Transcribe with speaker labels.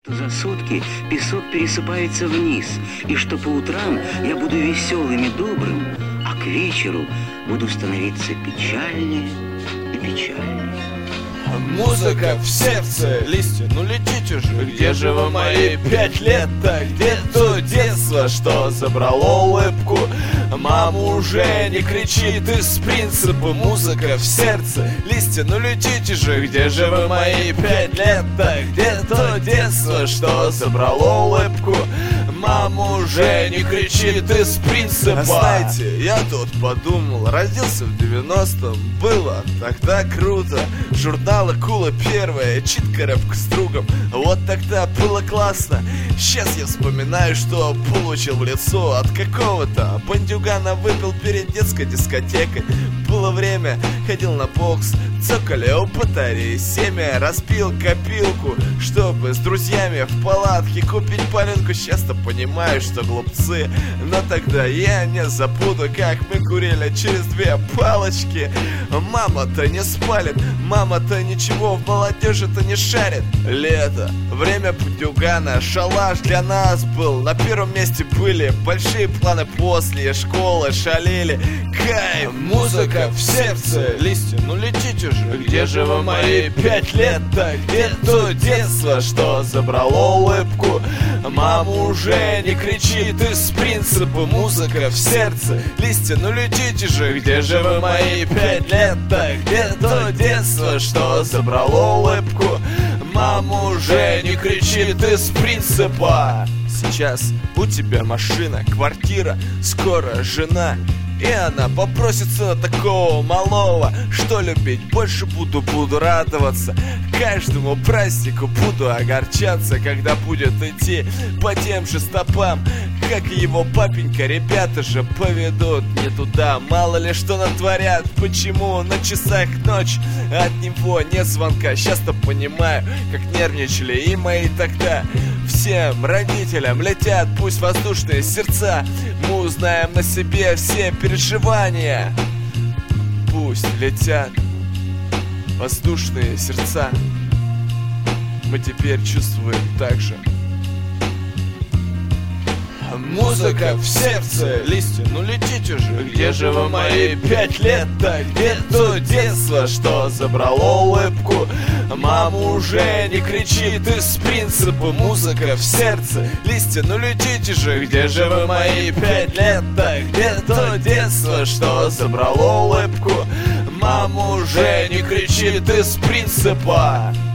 Speaker 1: За сутки песок пересыпается вниз, и что по утрам я буду веселым и добрым, а к вечеру буду становиться печальнее и печальнее.
Speaker 2: Музыка в сердце, листья, ну летите же. Где же вы мои 5 лет-то? Где то детство, что забрало улыбку? Мама уже не кричит из принципа. Музыка в сердце, листья, ну летите же. Где же вы мои 5 лет-то? Где то детство, что забрало улыбку? Мама уже не кричит из принципа. Знаете, я тут подумал, родился в 90-м, было тогда круто. Журналы Кула первая, читка рэпка с другом, вот тогда было классно. Сейчас я вспоминаю, что получил в лицо от какого-то бандюгана, выпил перед детской дискотекой. Было время, ходил на бокс, цокали у батареи семя, распил копилку, чтобы с друзьями в палатке купить паленку. Сейчас-то понимаю, что глупцы, но тогда я не забуду, как мы курили через 2 палочки. Мама-то не спалит, мама-то ничего в молодежи-то не шарит. Лето, время бандюгана, шалаш для нас был. На первом месте были большие планы после школы, шалили. Кайф, музыка в сердце, листья, ну летите же. Где же вы мои 5 лет-то? Где то детство, что забрало улыбку? Мама уже не кричит из принципа. Музыка в сердце, листья, ну летите же. Где же вы мои 5 лет-то? Где то детство, что забрало улыбку? Мама уже не кричит из принципа. Сейчас у тебя машина, квартира, скоро жена, и она попросится на такого малого, что любить больше буду радоваться. Каждому празднику буду огорчаться, когда будет идти по тем же стопам, как и его папенька. Ребята же поведут не туда, мало ли что натворят. Почему на часах ночь, от него нет звонка? Сейчас-то понимаю, как нервничали и мои тогда. Всем родителям летят пусть воздушные сердца, мы узнаем на себе все переживания. Пусть летят воздушные сердца, мы теперь чувствуем так же. Музыка в сердце, листья, ну летите же. Где же вы мои 5 лет-то? Где то детство, что забрало улыбку? Мама уже не кричит из принципа. Музыка в сердце, листья, ну летите же. Где же вы мои 5 лет-то? Где то детство, что забрало улыбку? Мама уже не кричит из принципа.